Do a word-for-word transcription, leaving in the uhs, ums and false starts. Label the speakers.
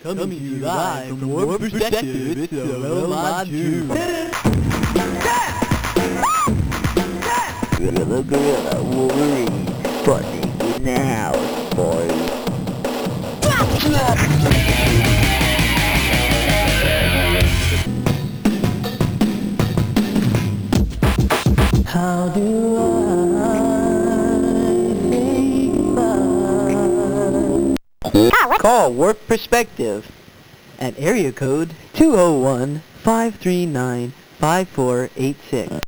Speaker 1: Coming to you live from Warp Perspective, it's the Robot two.
Speaker 2: Gorilla Gorilla Wolverine, spawning in the house, boys. How do I say Call Warp Perspective at area code two oh one, five three nine, five four eight six.